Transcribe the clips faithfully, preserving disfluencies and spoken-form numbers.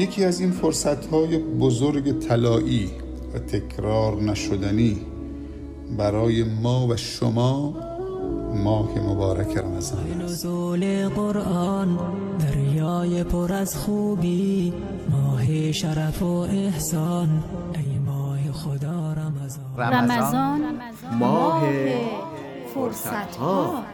یکی از این فرصت‌های بزرگ طلایی و تکرار نشدنی برای ما و شما ماه مبارک رمضان است. نزول قرآن دریای پر از خوبی، ماه شرف و احسان، ای ماه خدا رمضان. رمضان ماه فرصت‌ها.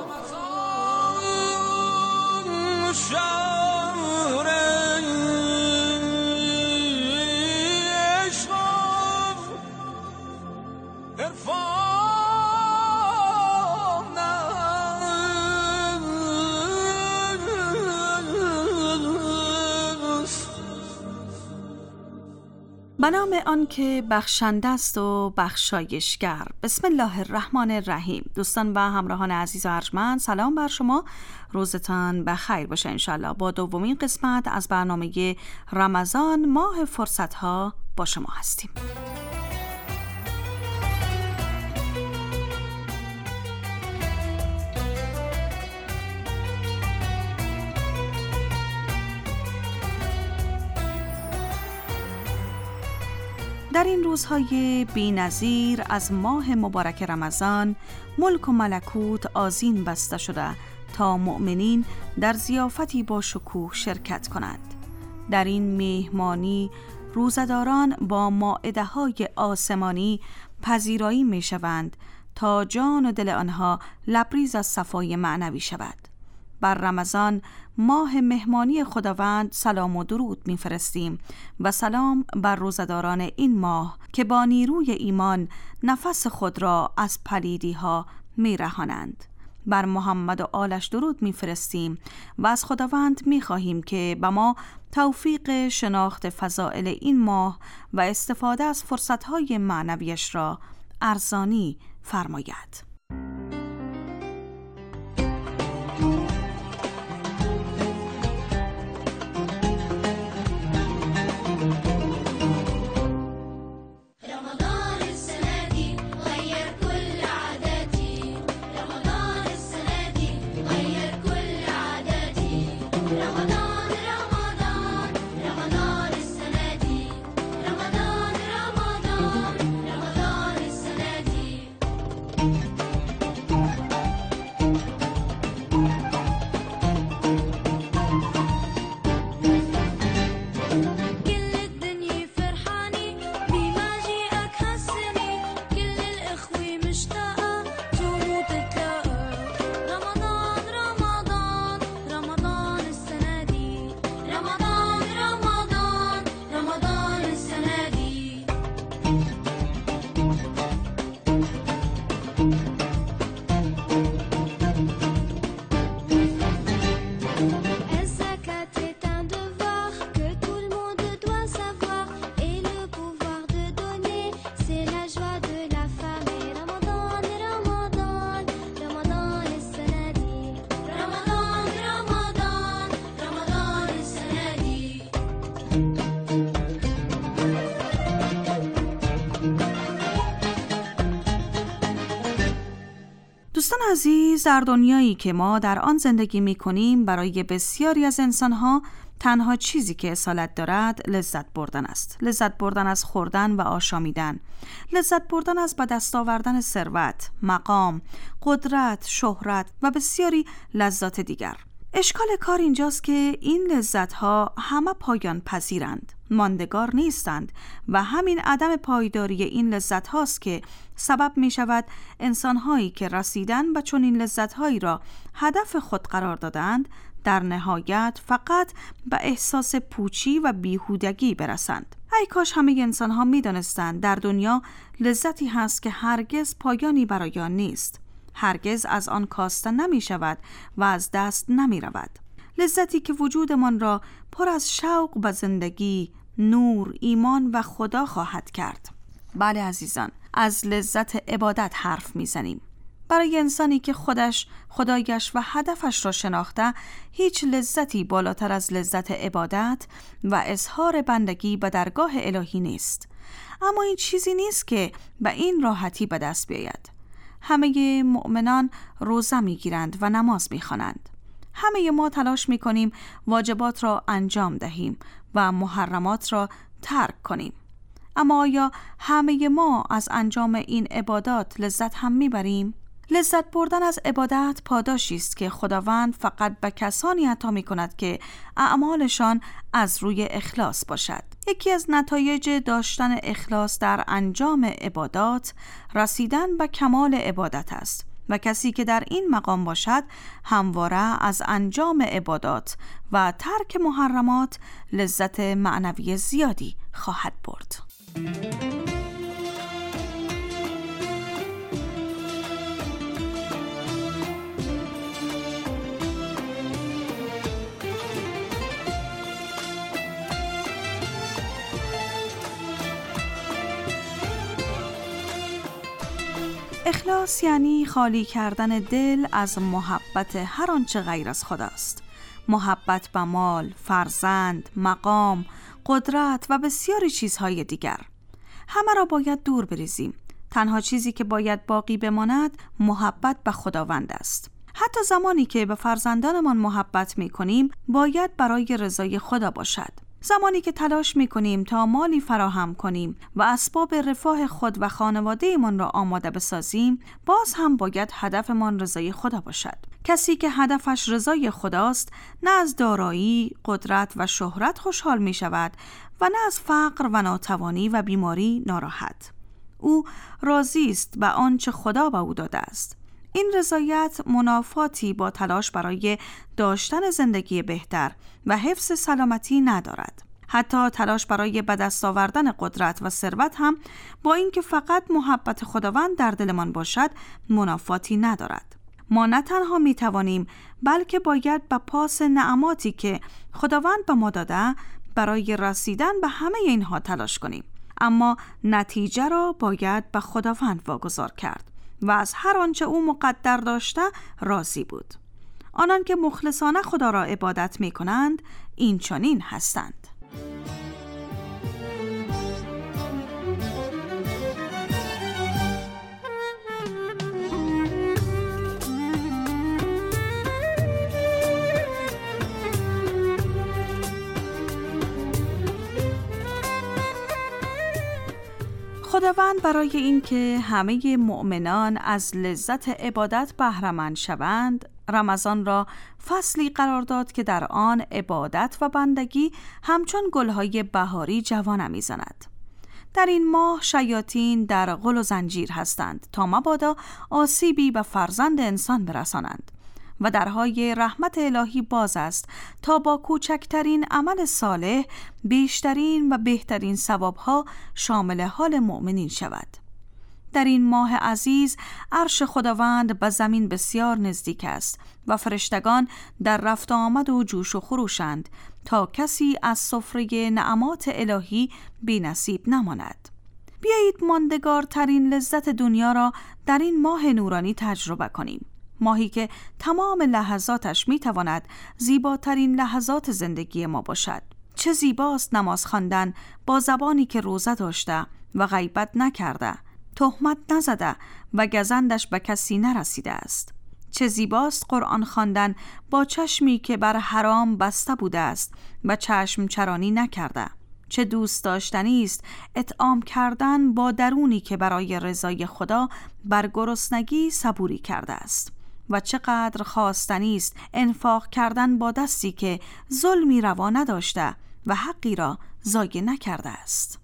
به نام آن که بخشنده است و بخشایشگر. بسم الله الرحمن الرحیم. دوستان و همراهان عزیز و ارجمند، سلام بر شما، روزتان بخیر باشه انشالله. با دومین قسمت از برنامه رمضان ماه فرصت‌ها با شما هستیم. در این روزهای بی‌نظیر از ماه مبارک رمضان، ملک و ملکوت آذین بسته شده تا مؤمنین در ضیافتی با شکوه شرکت کنند. در این مهمانی روزداران با مائده‌های آسمانی پذیرایی می‌شوند تا جان و دل آنها لبریز از صفای معنوی شود. بر رمضان ماه مهمانی خداوند سلام و درود می‌فرستیم و سلام بر روزداران این ماه که با نیروی ایمان نفس خود را از پلیدی‌ها می‌رهانند. بر محمد و آلش درود می‌فرستیم و از خداوند می‌خواهیم که به ما توفیق شناخت فضائل این ماه و استفاده از فرصت‌های معنویش را ارزانی فرماید. دوستان عزیز، در دنیایی که ما در آن زندگی می کنیم برای بسیاری از انسانها تنها چیزی که اصالت دارد لذت بردن است. لذت بردن از خوردن و آشامیدن، لذت بردن از به دست آوردن ثروت، مقام، قدرت، شهرت و بسیاری لذات دیگر. اشکال کار اینجاست که این لذت‌ها همه پایان پذیرند، ماندگار نیستند و همین عدم پایداری این لذت‌هاست که سبب می‌شود انسان‌هایی که رسیدن و چون این لذت‌هایی را هدف خود قرار دادند در نهایت فقط به احساس پوچی و بیهودگی برسند. ای کاش همه انسان‌ها می‌دانستند در دنیا لذتی هست که هرگز پایانی برای آن نیست، هرگز از آن کاسته نمی شود و از دست نمی رود. لذتی که وجودمان را پر از شوق به زندگی، نور، ایمان و خدا خواهد کرد. بله عزیزان، از لذت عبادت حرف می زنیم. برای انسانی که خودش، خدایش و هدفش را شناخته، هیچ لذتی بالاتر از لذت عبادت و اظهار بندگی به درگاه الهی نیست. اما این چیزی نیست که به این راحتی به دست بیاید. همه مؤمنان روزه میگیرند و نماز میخوانند. همه ما تلاش میکنیم واجبات را انجام دهیم، و محرمات را ترک کنیم. اما آیا همه ما از انجام این عبادات لذت هم میبریم؟ لذت بردن از عبادت پاداشی است که خداوند فقط به کسانی عطا می‌کند که اعمالشان از روی اخلاص باشد. یکی از نتایج داشتن اخلاص در انجام عبادات رسیدن به کمال عبادت است و کسی که در این مقام باشد همواره از انجام عبادات و ترک محرمات لذت معنوی زیادی خواهد برد. اخلاص یعنی خالی کردن دل از محبت هر آنچه غیر از خداست. محبت به مال، فرزند، مقام، قدرت و بسیاری چیزهای دیگر. همه را باید دور بریزیم. تنها چیزی که باید باقی بماند محبت به خداوند است. حتی زمانی که به فرزندانمان محبت می کنیم باید برای رضای خدا باشد. زمانی که تلاش می کنیم تا مالی فراهم کنیم و اسباب رفاه خود و خانواده من را آماده بسازیم، باز هم باید هدفمان رضای خدا باشد. کسی که هدفش رضای خداست نه از دارایی، قدرت و شهرت خوشحال می شود و نه از فقر و ناتوانی و بیماری ناراحت. او راضی است به آنچه خدا به او داده است. این رضایت منافاتی با تلاش برای داشتن زندگی بهتر و حفظ سلامتی ندارد. حتی تلاش برای به دست آوردن قدرت و ثروت هم با اینکه فقط محبت خداوند در دلمان باشد منافاتی ندارد. ما نه تنها می توانیم بلکه باید به پاس نعماتی که خداوند به ما داده برای رسیدن به همه اینها تلاش کنیم، اما نتیجه را باید به خداوند واگذار کرد و از هر آنچه او مقدر داشته راضی بود. آنان که مخلصانه خدا را عبادت می کنند این چنین هستند. خداوند برای اینکه همه مؤمنان از لذت عبادت بهره‌مند شوند، رمضان را فصلی قرار داد که در آن عبادت و بندگی همچون گلهای بهاری جوانه می‌زند. در این ماه شیاطین در غل و زنجیر هستند تا مبادا آسیبی به فرزند انسان برسانند و درهای رحمت الهی باز است تا با کوچکترین عمل صالح بیشترین و بهترین ثوابها شامل حال مؤمنین شود. در این ماه عزیز عرش خداوند به زمین بسیار نزدیک است و فرشتگان در رفت آمد و جوش و خروشند تا کسی از سفره نعمات الهی بی نصیب نماند. بیایید ماندگارترین لذت دنیا را در این ماه نورانی تجربه کنیم. ماهی که تمام لحظاتش میتواند زیباترین لحظات زندگی ما باشد. چه زیباست نماز خواندن با زبانی که روزه داشته و غیبت نکرده، تهمت نزده و گزندش به کسی نرسیده است. چه زیباست قرآن خواندن با چشمی که بر حرام بسته بوده است و چشم چرانی نکرده. چه دوست داشتنی است اطعام کردن با درونی که برای رضای خدا بر گرسنگی صبوری کرده است. و چقدر خواستنی است انفاق کردن با دستی که ظلمی روا نداشته و حقی را ضایع نکرده است.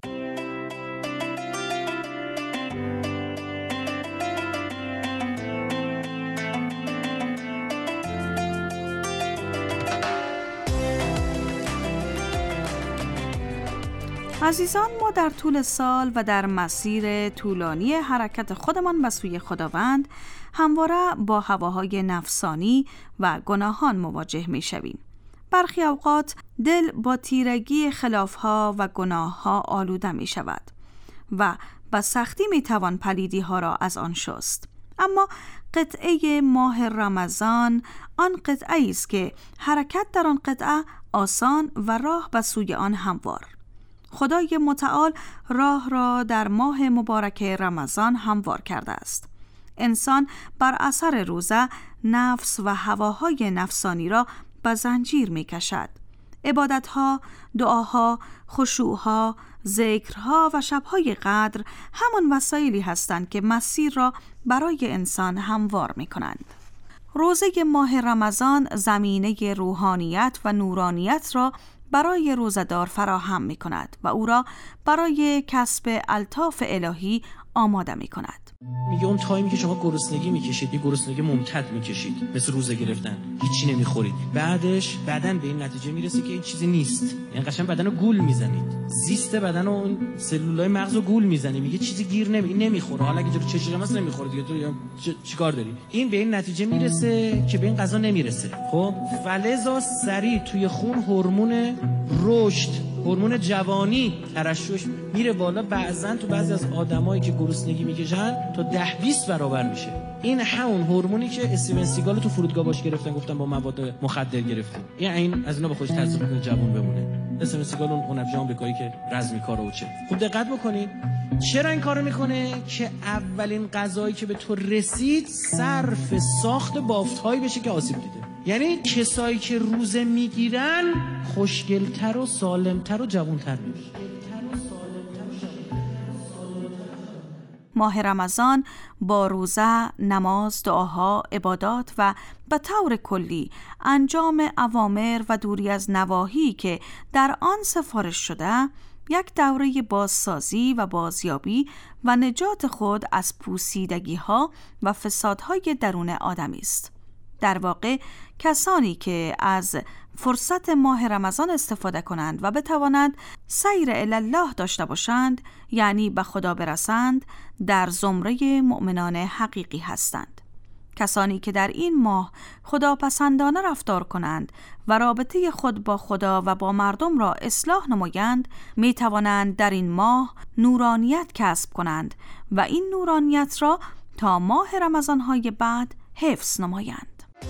عزیزان، ما در طول سال و در مسیر طولانی حرکت خودمان به سوی خداوند همواره با هواهای نفسانی و گناهان مواجه می شویم. برخی اوقات دل با تیرگی خلافها و گناهها آلوده می شود و با سختی می توان پلیدی ها را از آن شست. اما قطعه ماه رمضان آن قطعه است که حرکت در آن قطعه آسان و راه به سوی آن هموار. خدای متعال راه را در ماه مبارک رمضان هموار کرده است. انسان بر اثر روزه نفس و هواهای نفسانی را به زنجیر می کشد. عبادتها، دعاها، خشوعها، ذکرها و شبهای قدر همان وسایلی هستند که مسیر را برای انسان هموار می کنند. روزه ماه رمضان زمینه روحانیت و نورانیت را برای روزه‌دار فراهم می کند و او را برای کسب الطاف الهی آماده می کند. میگه اون تایمی که شما گرسنگی میکشید، یه گرسنگی ممتد میکشید، مثل روزه گرفتن، هیچی نمیخورید، بعدش بدن به این نتیجه میرسه که این چیزی نیست، یعنی قشنگ بدنو گول میزنید، زیست بدن و اون سلولای مغزو گول میزنید، میگه چیزی گیر نمی نمیخوره، حالا اگه جلو چشم مثلا نمیخوره دیگه، تو چیکار داری؟ این به این نتیجه میرسه که به این غذا نمیرسه. خب فلزا سریع توی خون هورمون رشد، هورمون جوانی ترشح میره بالا، بعضن تو بعضی از آدمایی که گرسنگی میکشن تا ده بیست برابر میشه. این همون هورمونی که استیون سیگال تو فرودگاه باش گرفتن، گفتن با مواد مخدر گرفتن، این این از اینا به خودش تزریق کنه جوان بمونه. استیون سیگال اون هنرپیشه آمریکایی که رزمی کارو و چه. خوب دقت بکنید چرا این کارو میکنه؟ که اولین غذایی که به تو رسید صرف ساخت بافت‌هایی بشه که آسیب دیده. یعنی کسایی که روزه میگیرن خوشگل‌تر و سالم‌تر و جوان‌تر میشه. ماه رمضان با روزه، نماز، دعاها، عبادات و به طور کلی انجام اوامر و دوری از نواهی که در آن سفارش شده، یک دوره بازسازی و بازیابی و نجات خود از پوسیدگی‌ها و فسادهای درون آدمی است. در واقع کسانی که از فرصت ماه رمضان استفاده کنند و بتوانند سیر الی الله داشته باشند، یعنی به خدا برسند، در زمره مؤمنان حقیقی هستند. کسانی که در این ماه خداپسندانه رفتار کنند و رابطه خود با خدا و با مردم را اصلاح نمایند، می توانند در این ماه نورانیت کسب کنند و این نورانیت را تا ماه رمضان‌های بعد حفظ نمایند.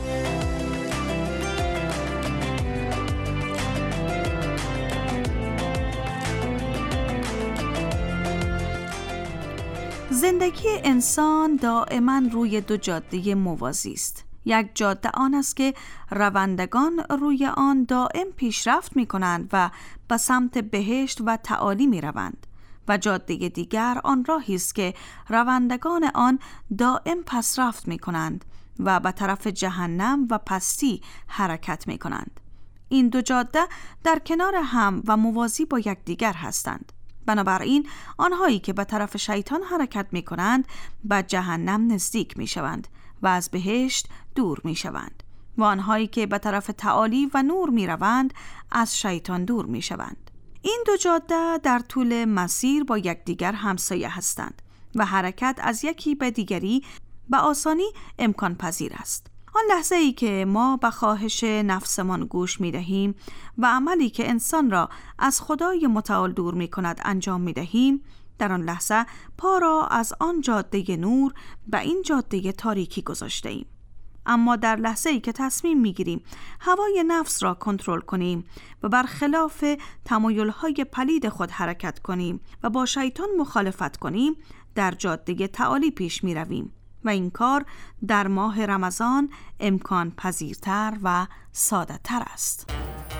زندگی انسان دائما روی دو جاده موازی است. یک جاده آن است که روندگان روی آن دائم پیشرفت می کنند و به سمت بهشت و تعالی می روند و جاده دیگر آن راهی است که روندگان آن دائم پسرفت می کنند و به طرف جهنم و پستی حرکت می کنند. این دو جاده در کنار هم و موازی با یکدیگر هستند. بنابراین آنهایی که به طرف شیطان حرکت می کنند به جهنم نزدیک می شوند و از بهشت دور می شوند و آنهایی که به طرف تعالی و نور می روند از شیطان دور می شوند. این دو جاده در طول مسیر با یکدیگر همسایه هستند و حرکت از یکی به دیگری به آسانی امکان پذیر است. آن لحظه ای که ما به خواهش نفسمان گوش می دهیم و عملی که انسان را از خدای متعال دور می کند انجام می دهیم، در آن لحظه پا را از آن جاده نور به این جاده تاریکی گذاشته ایم. اما در لحظه ای که تصمیم می گیریم هوای نفس را کنترل کنیم و برخلاف تمایل های پلید خود حرکت کنیم و با شیطان مخالفت کنیم، در جاده تعالی پیش می رویم و این کار در ماه رمضان امکان پذیرتر و ساده تر است.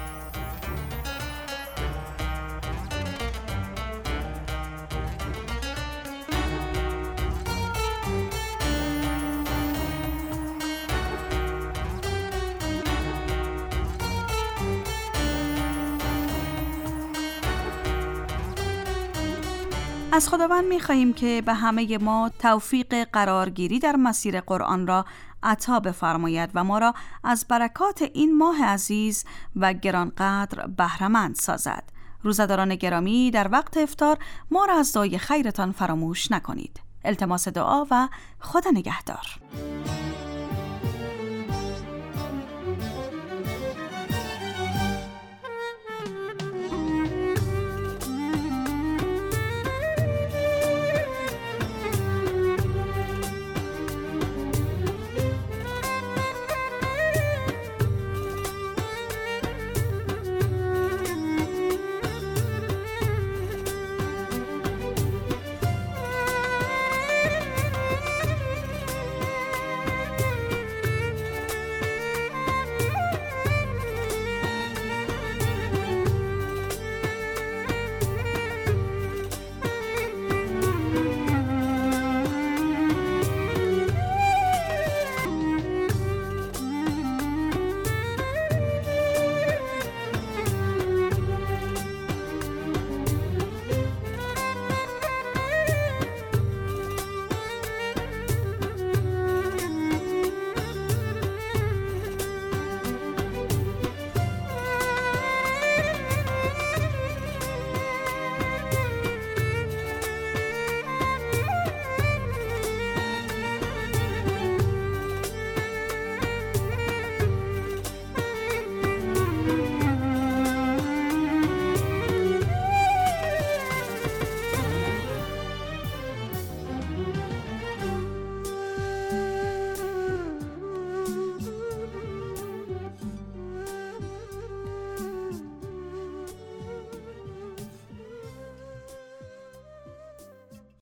از خداوند می خواهیم که به همه ما توفیق قرارگیری در مسیر قرآن را عطا بفرماید و ما را از برکات این ماه عزیز و گرانقدر بهره‌مند سازد. روزه‌داران گرامی، در وقت افطار ما را از دعای خیرتان فراموش نکنید. التماس دعا و خدا نگهدار.